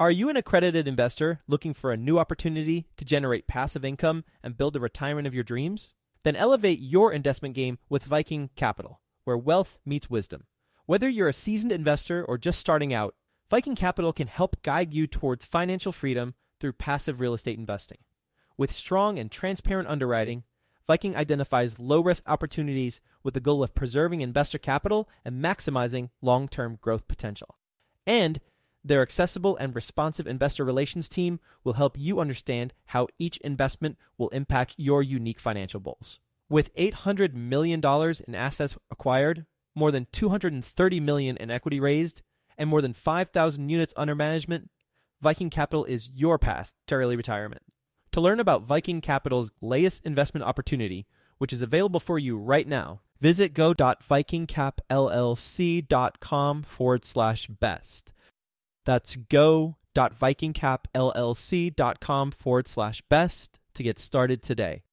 Are you an accredited investor looking for a new opportunity to generate passive income and build the retirement of your dreams? Then elevate your investment game with Viking Capital, where wealth meets wisdom. Whether you're a seasoned investor or just starting out, Viking Capital can help guide you towards financial freedom through passive real estate investing. With strong and transparent underwriting, Viking identifies low-risk opportunities with the goal of preserving investor capital and maximizing long-term growth potential. And their accessible and responsive investor relations team will help you understand how each investment will impact your unique financial goals. With $800 million in assets acquired, more than $230 million in equity raised, and more than 5,000 units under management, Viking Capital is your path to early retirement. To learn about Viking Capital's latest investment opportunity, which is available for you right now, visit go.vikingcapllc.com/best. That's go.vikingcapllc.com/best to get started today.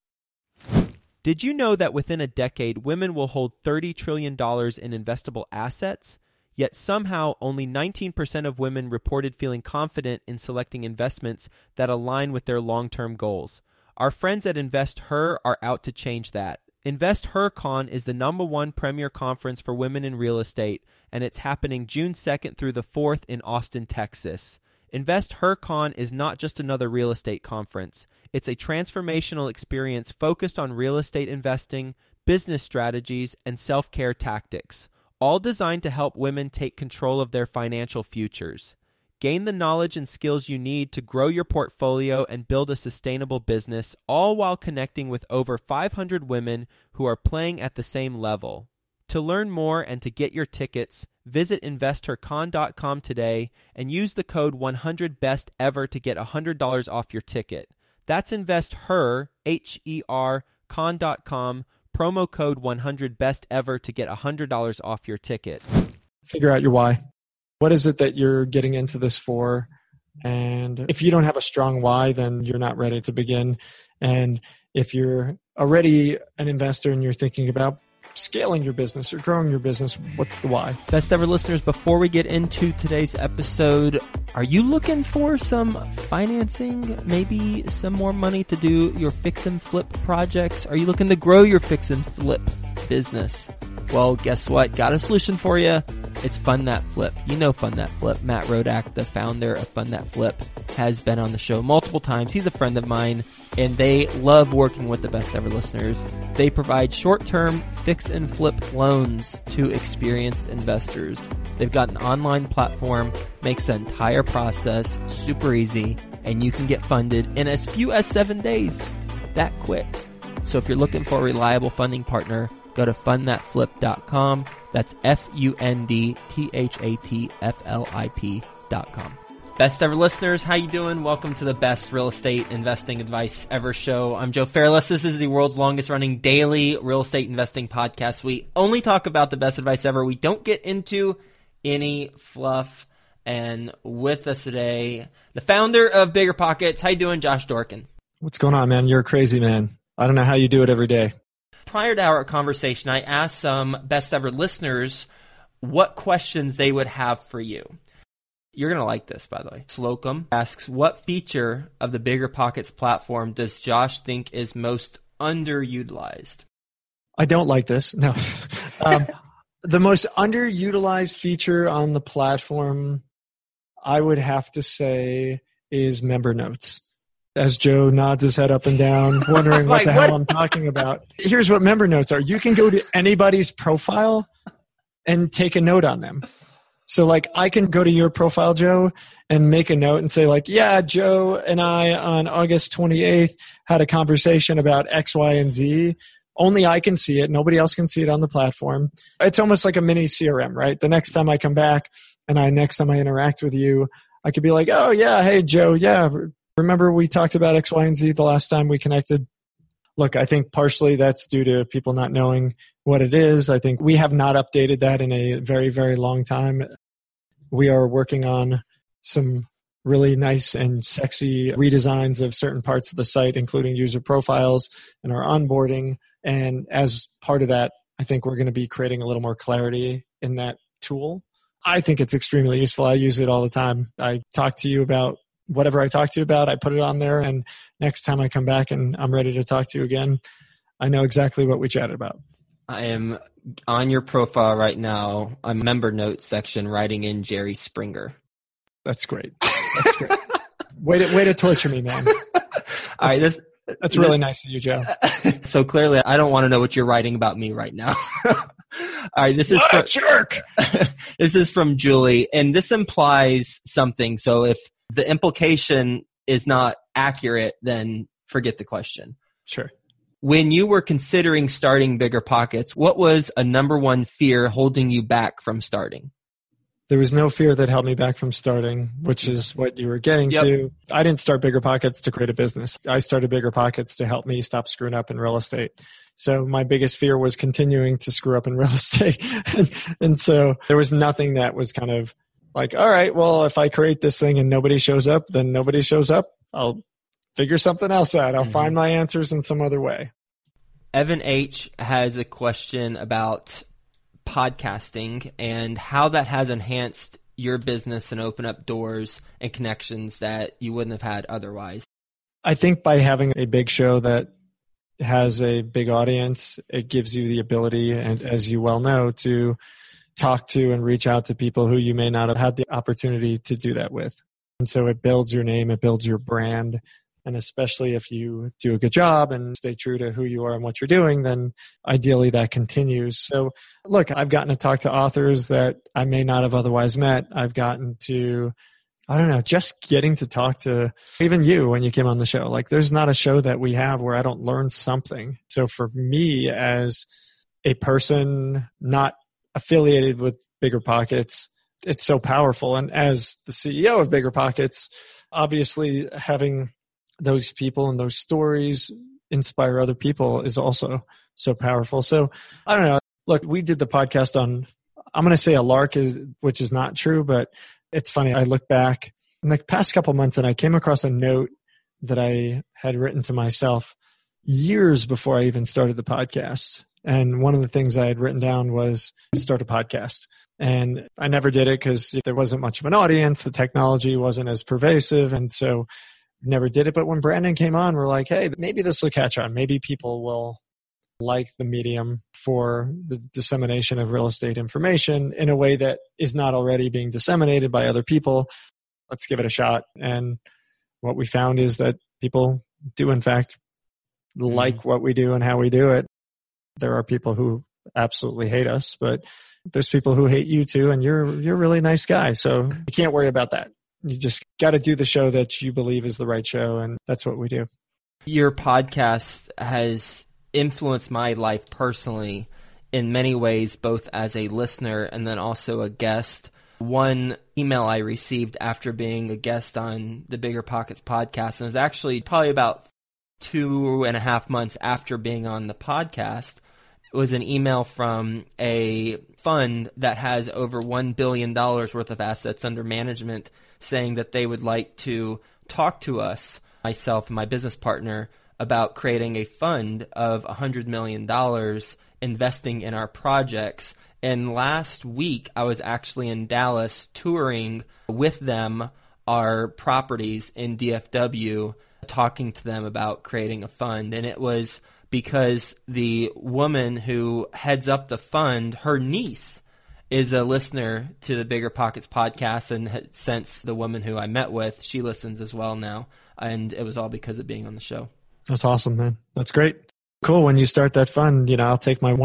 Did you know that within a decade, women will hold $30 trillion in investable assets? Yet somehow only 19% of women reported feeling confident in selecting investments that align with their long-term goals. Our friends at InvestHer are out to change that. InvestHerCon is the #1 premier conference for women in real estate, and it's happening June 2nd through the 4th in Austin, Texas. InvestHerCon is not just another real estate conference. It's a transformational experience focused on real estate investing, business strategies, and self-care tactics, all designed to help women take control of their financial futures. Gain the knowledge and skills you need to grow your portfolio and build a sustainable business, all while connecting with over 500 women who are playing at the same level. To learn more and to get your tickets, visit InvestHerCon.com today and use the code 100BESTEVER to get $100 off your ticket. That's InvestHer, H-E-R, con.com, promo code 100BESTEVER to get $100 off your ticket. Figure out your why. What is it that you're getting into this for? And if you don't have a strong why, then you're not ready to begin. And if you're already an investor and you're thinking about scaling your business or growing your business, what's the why? Best ever listeners, before we get into today's episode, are you looking for some financing, maybe some more money to do your fix and flip projects? Are you looking to grow your fix and flip business? Well, guess what? Got a solution for you. It's Fund That Flip. You know Fund That Flip. Matt Rodak, the founder of Fund That Flip, has been on the show multiple times. He's a friend of mine, and they love working with the best ever listeners. They provide short-term fix and flip loans to experienced investors. They've got an online platform, makes the entire process super easy, and you can get funded in as few as 7 days. That quick. So if you're looking for a reliable funding partner, go to fundthatflip.com. That's fundthatflip.com. Best ever listeners, how you doing? Welcome to the best real estate investing advice ever show. I'm Joe Fairless. This is the world's longest running daily real estate investing podcast. We only talk about the best advice ever. We don't get into any fluff. And with us today, the founder of Bigger Pockets. How you doing, Josh Dorkin? What's going on, man? You're a crazy man. I don't know how you do it every day. Prior to our conversation, I asked some best ever listeners what questions they would have for you. You're going to like this, by the way. Slocum asks, what feature of the Bigger Pockets platform does Josh think is most underutilized? I don't like this. No. The most underutilized feature on the platform, I would have to say, is member notes. As Joe nods his head up and down, wondering what the hell I'm talking about. Here's what member notes are. You can go to anybody's profile and take a note on them. So like I can go to your profile, Joe, and make a note and say like, yeah, Joe and I on August 28th had a conversation about X, Y, and Z. Only I can see it. Nobody else can see it on the platform. It's almost like a mini CRM, right? The next time I come back and next time I interact with you, I could be like, oh yeah, hey Joe, yeah, remember we talked about X, Y, and Z the last time we connected? Look, I think partially that's due to people not knowing what it is. I think we have not updated that in a very, very long time. We are working on some really nice and sexy redesigns of certain parts of the site, including user profiles and our onboarding. And as part of that, I think we're going to be creating a little more clarity in that tool. I think it's extremely useful. I use it all the time. I talk to you about whatever I talk to you about. I put it on there, and next time I come back and I'm ready to talk to you again, I know exactly what we chatted about. I am on your profile right now, a member notes section, writing in Jerry Springer. That's great. That's great. Way to torture me, man. All right, that's really nice of you, Joe. So clearly, I don't want to know what you're writing about me right now. All right, this is jerk. This is from Julie, and this implies something. So if the implication is not accurate, then forget the question. Sure. When you were considering starting Bigger Pockets, what was a number one fear holding you back from starting? There was no fear that held me back from starting, which is what you were getting to. I didn't start Bigger Pockets to create a business. I started Bigger Pockets to help me stop screwing up in real estate. So my biggest fear was continuing to screw up in real estate. And so there was nothing that was kind of like, all right, well, if I create this thing and nobody shows up, then nobody shows up. I'll figure something else out. I'll find my answers in some other way. Evan H. has a question about podcasting and how that has enhanced your business and opened up doors and connections that you wouldn't have had otherwise. I think by having a big show that has a big audience, it gives you the ability, and as you well know, to talk to and reach out to people who you may not have had the opportunity to do that with. And so it builds your name, it builds your brand. And especially if you do a good job and stay true to who you are and what you're doing, then ideally that continues. So look, I've gotten to talk to authors that I may not have otherwise met. I've gotten to, just getting to talk to even you when you came on the show. Like, there's not a show that we have where I don't learn something. So for me, as a person not affiliated with Bigger Pockets, it's so powerful. And as the CEO of Bigger Pockets, obviously having those people and those stories inspire other people is also so powerful. So I don't know. Look, we did the podcast on, I'm going to say a lark, which is not true, but it's funny. I look back in the past couple months and I came across a note that I had written to myself years before I even started the podcast. And one of the things I had written down was start a podcast. And I never did it because there wasn't much of an audience. The technology wasn't as pervasive. And so never did it. But when Brandon came on, we're like, hey, maybe this will catch on. Maybe people will like the medium for the dissemination of real estate information in a way that is not already being disseminated by other people. Let's give it a shot. And what we found is that people do, in fact, like what we do and how we do it. There are people who absolutely hate us, but there's people who hate you too, and you're a really nice guy. So you can't worry about that. You just got to do the show that you believe is the right show, and that's what we do. Your podcast has influenced my life personally in many ways, both as a listener and then also a guest. One email I received after being a guest on the Bigger Pockets podcast, and it was actually probably about 2.5 months after being on the podcast, it was an email from a fund that has over $1 billion worth of assets under management, saying that they would like to talk to us, myself and my business partner, about creating a fund of $100 million investing in our projects. And last week, I was actually in Dallas touring with them our properties in DFW, talking to them about creating a fund. And it was because the woman who heads up the fund, her niece, is a listener to the Bigger Pockets podcast, and since the woman who I met with, she listens as well now, and it was all because of being on the show. That's awesome, man. That's great. Cool. When you start that fund, I'll take my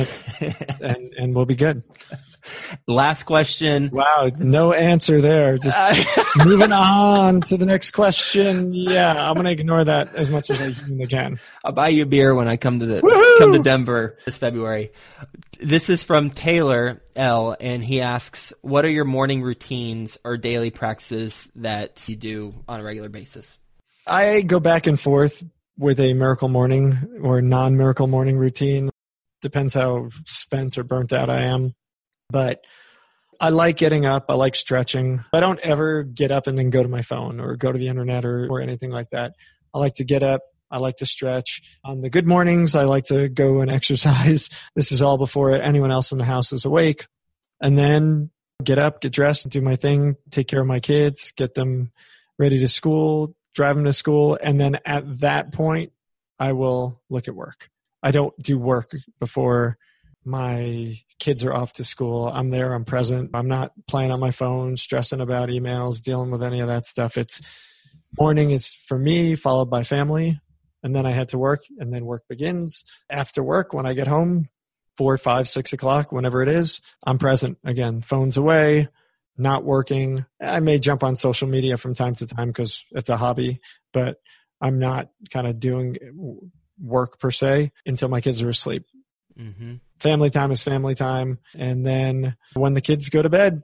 1% and we'll be good. Last question. Wow, no answer there. Just moving on to the next question. Yeah, I'm going to ignore that as much as I humanly can. I'll buy you a beer when I come to Denver this February. This is from Taylor L, and he asks, what are your morning routines or daily practices that you do on a regular basis? I go back and forth with a miracle morning or non-miracle morning routine. Depends how spent or burnt out I am. But I like getting up. I like stretching. I don't ever get up and then go to my phone or go to the internet or anything like that. I like to get up. I like to stretch. On the good mornings, I like to go and exercise. This is all before anyone else in the house is awake. And then get up, get dressed, do my thing, take care of my kids, get them ready to school, drive them to school. And then at that point, I will look at work. I don't do work before my kids are off to school. I'm there, I'm present. I'm not playing on my phone, stressing about emails, dealing with any of that stuff. It's morning is for me, followed by family. And then I head to work, and then work begins. After work, when I get home, 4, 5, 6 o'clock, whenever it is, I'm present. Again, phone's away, not working. I may jump on social media from time to time because it's a hobby, but I'm not kind of doing work per se until my kids are asleep. Mm-hmm. Family time is family time. And then when the kids go to bed,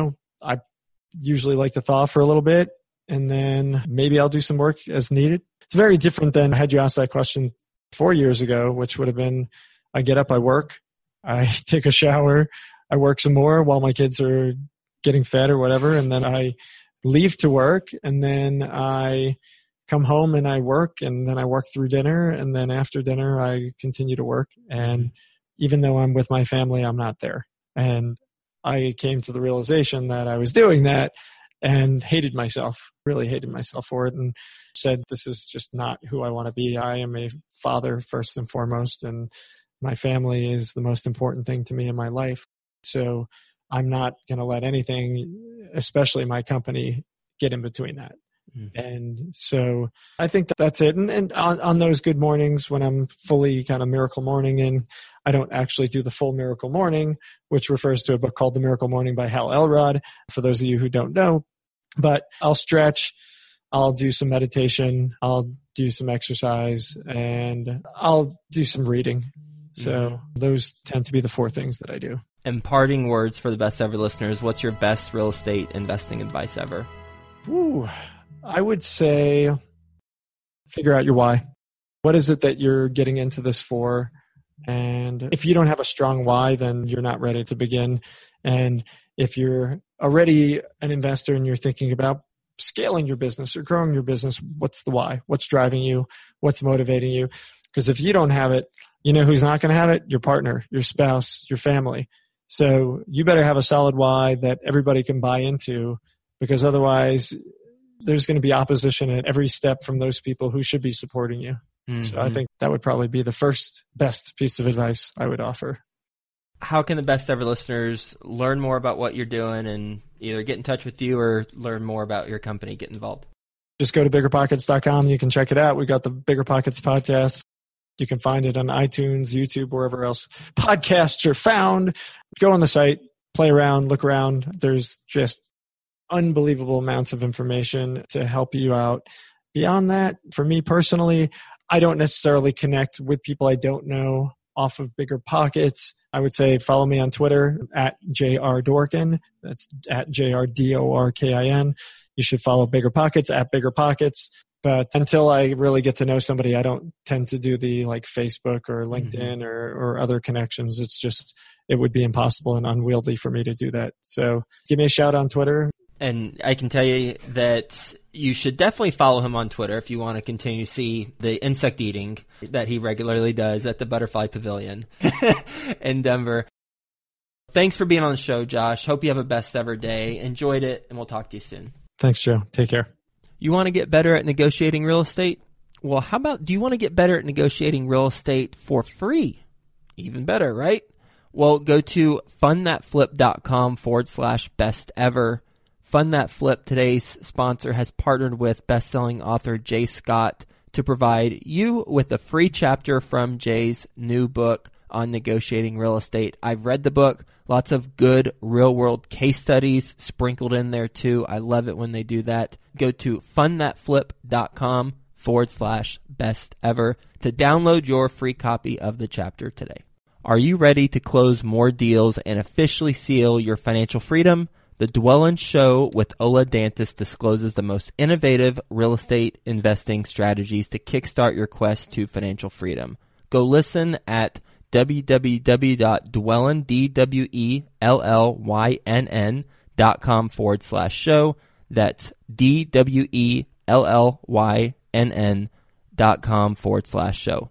I usually like to thaw for a little bit, and then maybe I'll do some work as needed. It's very different than had you asked that question 4 years ago, which would have been, I get up, I work, I take a shower, I work some more while my kids are getting fed or whatever, and then I leave to work, and then I come home and I work, and then I work through dinner, and then after dinner I continue to work. And even though I'm with my family, I'm not there. And I came to the realization that I was doing that and hated myself, really hated myself for it, and said, this is just not who I want to be. I am a father first and foremost, and my family is the most important thing to me in my life. So I'm not going to let anything, especially my company, get in between that. Mm-hmm. And so I think that's it. And on those good mornings when I'm fully kind of miracle morning, and I don't actually do the full miracle morning, which refers to a book called The Miracle Morning by Hal Elrod, for those of you who don't know. But I'll stretch, I'll do some meditation, I'll do some exercise, and I'll do some reading. So those tend to be the 4 things that I do. And parting words for the Best Ever listeners, what's your best real estate investing advice ever? Ooh, I would say figure out your why. What is it that you're getting into this for? And if you don't have a strong why, then you're not ready to begin. And if you're already an investor and you're thinking about scaling your business or growing your business, what's the why? What's driving you? What's motivating you? Because if you don't have it, you know who's not going to have it? Your partner, your spouse, your family. So you better have a solid why that everybody can buy into, because otherwise there's going to be opposition at every step from those people who should be supporting you. Mm-hmm. So I think that would probably be the first best piece of advice I would offer. How can the Best Ever listeners learn more about what you're doing and either get in touch with you or learn more about your company, get involved? Just go to biggerpockets.com. You can check it out. We got the Bigger Pockets podcast. You can find it on iTunes, YouTube, wherever else podcasts are found. Go on the site, play around, look around. There's just unbelievable amounts of information to help you out. Beyond that, for me personally, I don't necessarily connect with people I don't know off of Bigger Pockets. I would say follow me on Twitter at JRDorkin. That's at JRDorkin. You should follow Bigger Pockets at Bigger Pockets. But until I really get to know somebody, I don't tend to do the Facebook or LinkedIn or other connections. It's just, it would be impossible and unwieldy for me to do that. So give me a shout on Twitter. And I can tell you that you should definitely follow him on Twitter if you want to continue to see the insect eating that he regularly does at the Butterfly Pavilion in Denver. Thanks for being on the show, Josh. Hope you have a best ever day. Enjoyed it, and we'll talk to you soon. Thanks, Joe. Take care. You want to get better at negotiating real estate? Well, how about, do you want to get better at negotiating real estate for free? Even better, right? Well, go to fundthatflip.com/best ever. Fund That Flip, today's sponsor, has partnered with best-selling author Jay Scott to provide you with a free chapter from Jay's new book on negotiating real estate. I've read the book. Lots of good real-world case studies sprinkled in there, too. I love it when they do that. Go to fundthatflip.com/best ever to download your free copy of the chapter today. Are you ready to close more deals and officially seal your financial freedom? The Dwellin Show with Ola Dantis discloses the most innovative real estate investing strategies to kickstart your quest to financial freedom. Go listen at www.dwellyn.com/show. That's DWELLYNN.com/show.